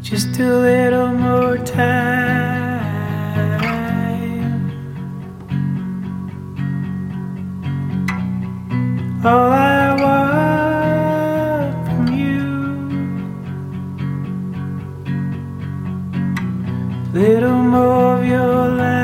just a little more time. All I want from you, little more of your life.